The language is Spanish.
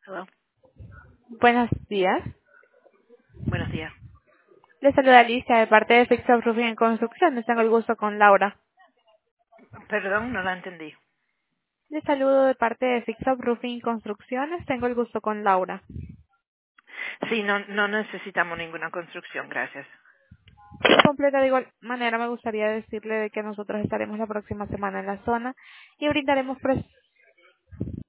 Hello. Buenos días. Buenos días. Les saluda Alicia de parte de Fix Up Roofing en Construcciones. Tengo el gusto con Laura. Perdón, no la entendí. Les saludo de parte de Fix Up Roofing Construcciones. Tengo el gusto con Laura. Sí, no necesitamos ninguna construcción, gracias. Completa de igual manera me gustaría decirle de que nosotros estaremos la próxima semana en la zona y brindaremos